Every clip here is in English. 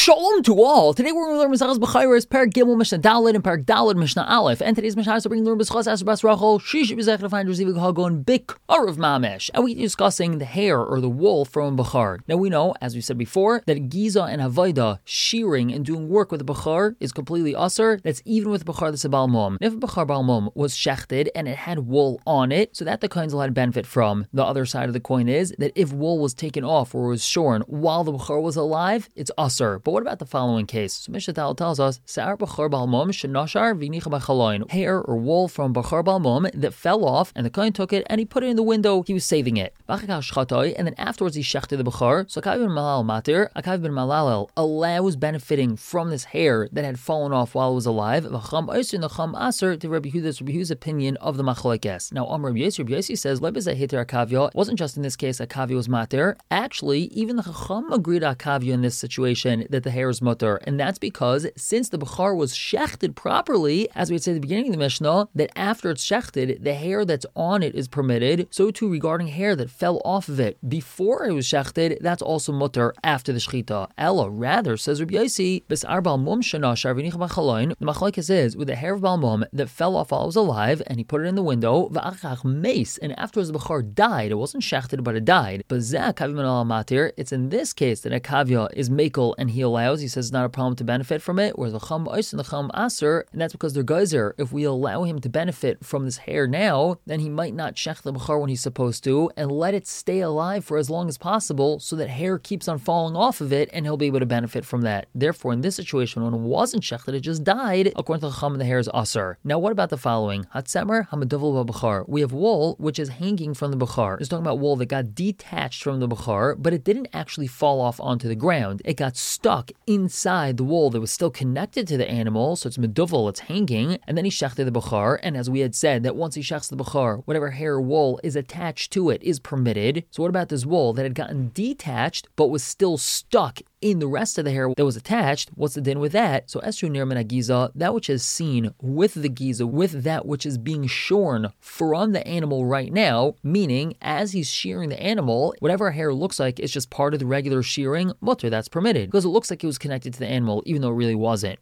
Shalom to all. Today we're going to learn Maseches Bechayros, Perek Gimel Mishnah Daled, and Perek Daled Mishnah Aleph. And today's Mishnah is bringing the B'schos Asher Bas Rachel. She should be zechah to find receiving Hagon Bik Arav Mamesh. And we're discussing the hair or the wool from a Bechar. Now we know, as we said before, that Giza and Havaida, shearing and doing work with a Bechar, is completely usher. That's even with a Bechar that's a Baal Mum. If a Bechar Baal Mum was shechted and it had wool on it, so that the Kohen's allowed to benefit from. The other side of the coin is that if wool was taken off or was shorn while the Bechar was alive, it's usher. But what about the following case? So Mishnah tells us, Sa'ar Bechar Baal Mum shenashar v'nicha b'chaloin. Hair or wool from Bechar Baal Mum that fell off, and the Kohen took it and he put it in the window. He was saving it. And then afterwards he shechted the Bechar. So Akav ben Malal Matir, Akav ben Malal allows benefiting from this hair that had fallen off while it was alive. V'cham oiser nacham aser to Rabbi Yehuda's opinion of the machlokes. Now Amar Rabbi Yossi says, Lebezeh heter Akavya. It wasn't just in this case Akavya was matir. Actually, even the Chacham agreed Akavya in this situation that the hair is mutter, and that's because since the Bechar was shechted properly, as we had said at the beginning of the Mishnah, that after it's shechted, the hair that's on it is permitted. So too regarding hair that fell off of it before it was shechted, that's also mutter after the shechita. Ella, rather, says Rabbi Yossi, B'sar Baal Mum shenashar v'nicha b'chaloin. The machlokes is with the hair of Baal Mum that fell off while it was alive, and he put it in the window, v'achach meis, and afterwards the Bechar died. It wasn't shechted, but it died. But zeh Akavya ben Malal Matir. It's in this case that Akavya is mekel and he allows. He says it's not a problem to benefit from it, whereas the Chum Ois and the Chum Aser, and that's because they're geyser. If we allow him to benefit from this hair now, then he might not shech the Bechar when he's supposed to, and let it stay alive for as long as possible, so that hair keeps on falling off of it, and he'll be able to benefit from that. Therefore, in this situation, when it wasn't shechted, it just died. According to the Chum, the hair is Aser. Now, what about the following? Hatzemer Hamaduvul Bechar. We have wool which is hanging from the Bechar. It's talking about wool that got detached from the Bechar, but it didn't actually fall off onto the ground. It got stuck inside the wool that was still connected to the animal, so it's meduvel, it's hanging, and then he shechted the Bechar, and as we had said, that once he shechs the Bechar, whatever hair or wool is attached to it is permitted. So what about this wool that had gotten detached, but was still stuck in the rest of the hair that was attached? What's the din with that? So Estru Nirman Giza, that which is seen with the Giza, with that which is being shorn from the animal right now, meaning as he's shearing the animal, whatever hair looks like is just part of the regular shearing, mutter, that's permitted, because it looks like it was connected to the animal, even though it really wasn't.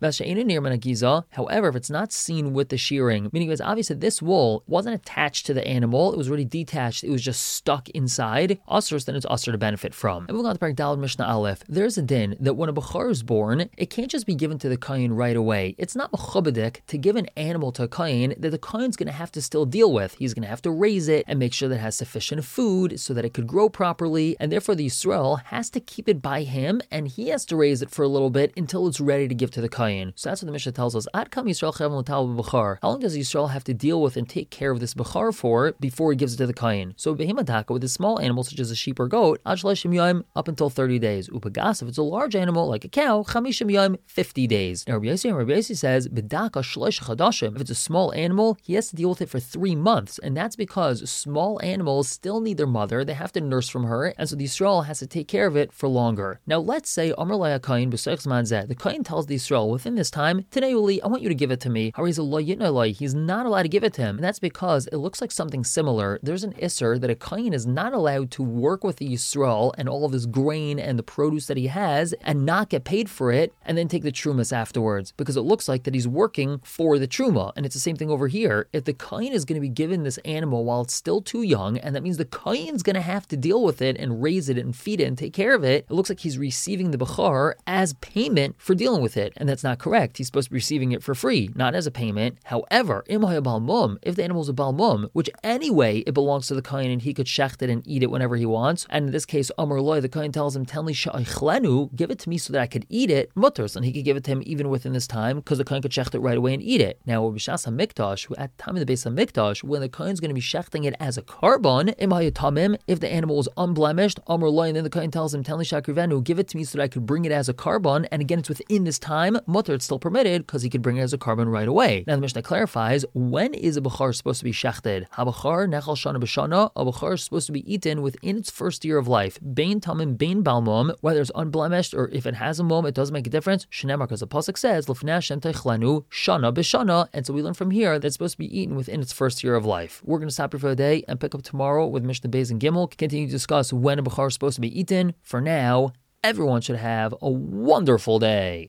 However, if it's not seen with the shearing, meaning it's obvious that this wool wasn't attached to the animal, it was already detached, it was just stuck inside, usr, then it's usr to benefit from. And moving on to Perek Daled Mishnah Aleph, there's a din that when a Bechar is born, it can't just be given to the Kohen right away. It's not mechubadik to give an animal to a Kohen that the Kohen's going to have to still deal with. He's going to have to raise it and make sure that it has sufficient food so that it could grow properly, and therefore the Yisrael has to keep it by him, and he has to raise it for a little bit until it's ready to give to the Kohen. So that's what the Mishnah tells us. Ad kam Yisrael chayav l'tal b'Bechar. How long does Yisrael have to deal with and take care of this Bechar for before he gives it to the Kohen? So behemataka, with a small animal such as a sheep or goat, ad shleshim yom, up until 30 days. Upagas, if it's a large animal like a cow, chamishim yom, 50 days. Now Rabbi Yossi says, bedaka shlosh chadashim. If it's a small animal, he has to deal with it for 3 months, and that's because small animals still need their mother. They have to nurse from her, and so the Yisrael has to take care of it for longer. Now let's say Amar Laya Kohen b'seich zman zeh. The Kohen tells the Yisrael within this time, Tenei uli, I want you to give it to me. He's not allowed to give it to him, and that's because it looks like something similar. There's an isser that a Kohen is not allowed to work with the Yisrael and all of his grain and the produce that he has and not get paid for it and then take the trumas afterwards, because it looks like that he's working for the truma. And it's the same thing over here. If the Kohen is going to be given this animal while it's still too young, and that means the Kohen's going to have to deal with it and raise it and feed it and take care of it, it looks like he's receiving the Bechar as payment for dealing with it, and that's not correct. He's supposed to be receiving it for free, not as a payment. However, if the animal is a Baal Mum, which anyway it belongs to the Kohen and he could shecht it and eat it whenever he wants, and in this case Amar Loi, the Kohen tells him, Tenli sha'ichlenu, give it to me so that I could eat it, mutters, and he could give it to him even within this time, because the Kohen could shecht it right away and eat it. Now, B'shas HaMikdash, at the time of the Beis HaMikdash, when the Kohen's going to be shechting it as a carbon, if the animal was unblemished, Amar Loi, and then the Kohen tells him, Tenli sha'akrivenu, give it to me so that I could bring it as a carbon, and again, it's within this time, mutter, it's still permitted, because he could bring it as a carbon right away. Now, the Mishnah clarifies, when is a Bechar supposed to be shechted? Ha-Bechar nechal shana b'shana, a Bechar is supposed to be eaten within its first year of life. Bein tamim, bein Baal Mum, whether it's unblemished or if it has a mum, it doesn't make a difference. Shneimar, because the pasuk says, L'fnei Hashem teichlenu shana b'shana, and so we learn from here that it's supposed to be eaten within its first year of life. We're going to stop here for the day and pick up tomorrow with Mishnah Beis and Gimel, continue to discuss when a Bechar is supposed to be eaten. For now, everyone should have a wonderful day.